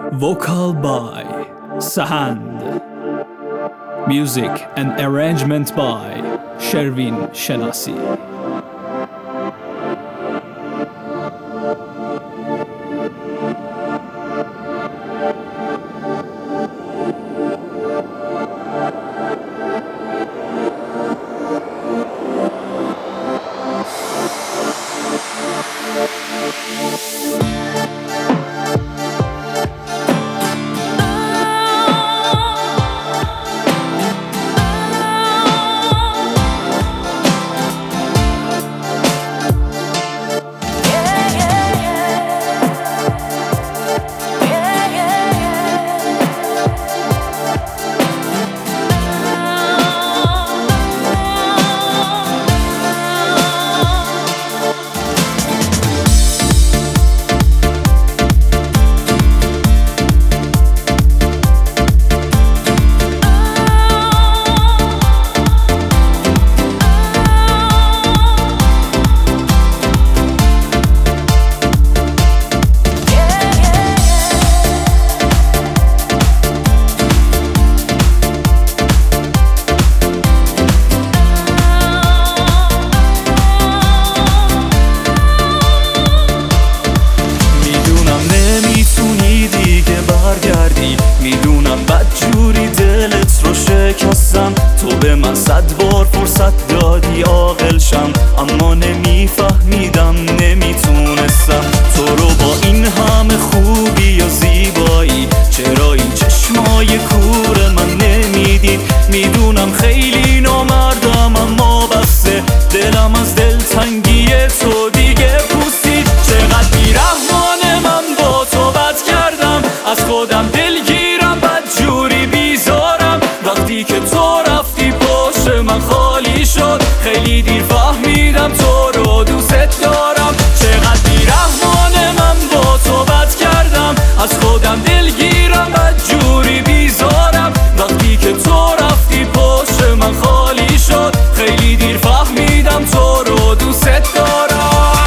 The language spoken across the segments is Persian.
Vocal by Sahand. Music and arrangement by Shervin Shenasi. میدونم بدجوری دلت رو شکستم، تو به من 100 بار فرصت دادی عاقل شم، اما نمیفهمیدم نمیتونستم تو رو با این همه خوبی و زیبایی. چرا این چشمای کور من نمیدید؟ میدونم خیلی نامردم اما بسته دلم از دلتنگی تو دیگه پوسید. چقدر بیرحمانه من با تو بد کردم، از خودم دلگیرم بدجوری بیزارم. وقتی که تو رفتی پشت من خالی شد، خیلی دیر فهمیدم تو رو دوست دارم. چقدر بیرحمانه من با تو بد کردم، از خودم دلگیرم بدجوری بیزارم. وقتی که تو رفتی پشت من خالی شد، خیلی دیر فهمیدم تو رو دوست دارم.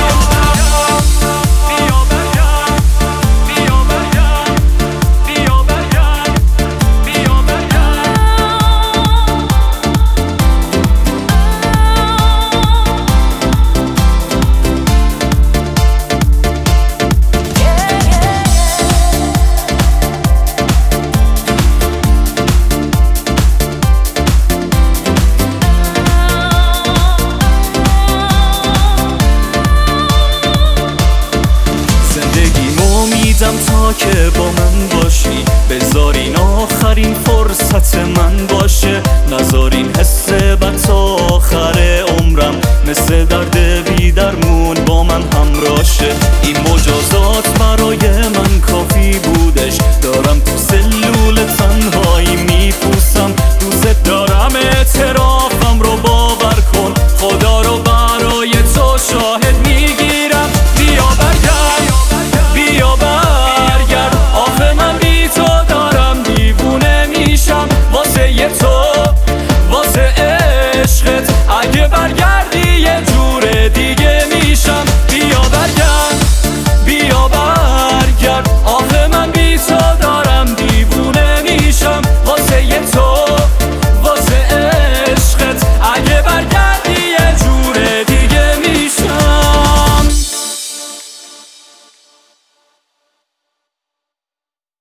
تا که با من باشی، بذارین آخرین فرصت من باشه، نذارین حس بد تا آخر عمرم مثل درد بی درمون با من همراشه. این مجازات